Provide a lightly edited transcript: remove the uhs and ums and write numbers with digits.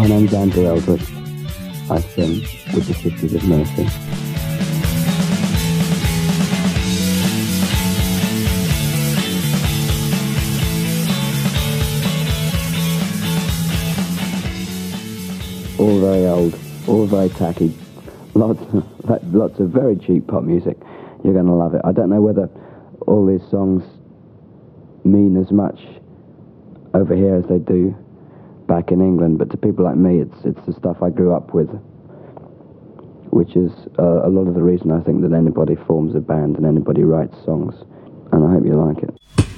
name's Andrew Eldridge. I sing with the Sisters of Mercy. All very old, all very tacky, lots of very cheap pop music. You're going to love it. I don't know whether all these songs mean as much over here as they do back in England, but to people like me, it's the stuff I grew up with, which is a lot of the reason I think that anybody forms a band and anybody writes songs, and I hope you like it.